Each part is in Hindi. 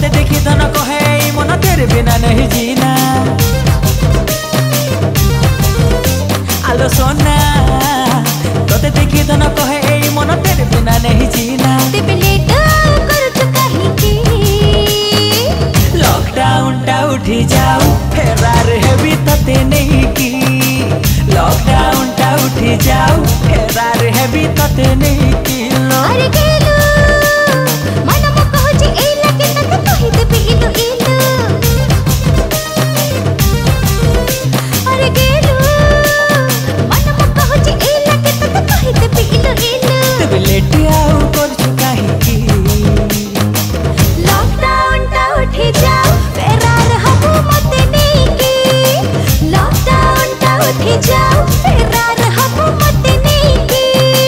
तोते देखी धन कहे मन तेरे बिना नहीं जीना। आलो सोना तोते देखी धन कहे मन तेरे बिना नहीं जीना। लॉकडाउन टा उठी जाऊ फेरार हेबी तते नहीं की। लॉकडाउन टा उठी जाऊ फेरार हेबी तते नहीं की। अरे गेलु मन मो कहूची ए लगे तते कहि देबी इलु इलु। अरे गेलु मन मो कहूची ए लगे तते कहि देबी इलु इलु। तबे लेट आऊ करछु काहे की। लॉकडाउन टा उठी जाऊ फेरार हबु मते नहीं की। लॉकडाउन टा उठी जाऊ फेरार हबु मते नहीं की।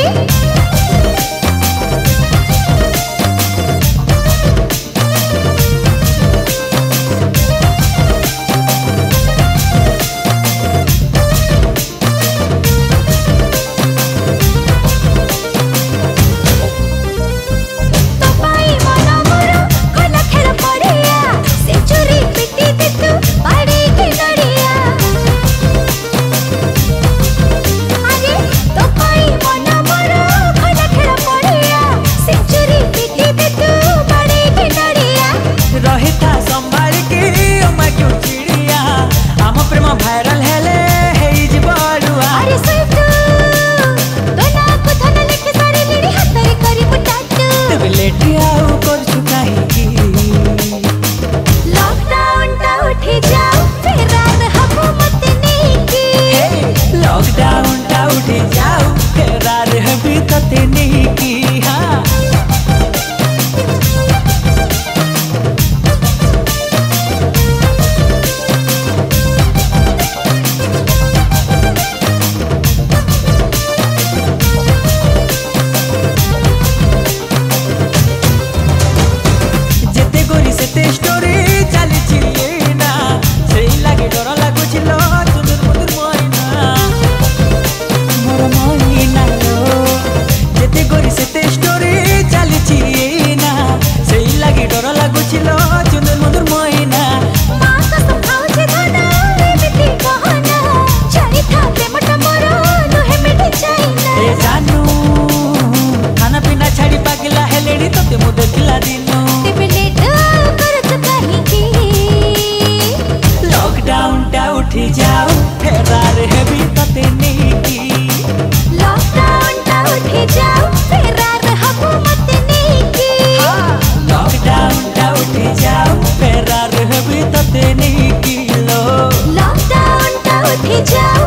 भाइरल हेले हेई जिबड़ुआ। अरे सुइटू तो ना को धन लेके साड़ी लेडी हातरे करी बुटाटू। तबे लेट आऊ करछु काहे की। लॉकडाउन टा उठी जाऊ फेरार हबु मते नहीं की। लॉकडाउन टा उठी जाऊ फेरार हेबी तते नहीं की। हाँ स्टोरी चली ना से लगे डर लगुच चुदुर मुदुर महीना मोर महीना जेते गोरी से स्टोरी चली ना से लगे डर लगुच चुदुर मुदुर महीना। मां कसम खाउछे धना एमिति कहना छाड़ी था प्रेमटा मोर लोहे मिठी चाइना। ए जानू खाना पीना छाड़ी पागला हेलेडी तते मु देखला दिनो। लॉकडाउन टा उठी जाऊ फेरार हेबी तते नहीं की। लॉकडाउन टा उठी जाऊ फेरार हबु मते नहीं की। लॉकडाउन टा उठी जाऊ फेरार हेबी तते नहीं की। लॉकडाउन टा उठी जाऊ।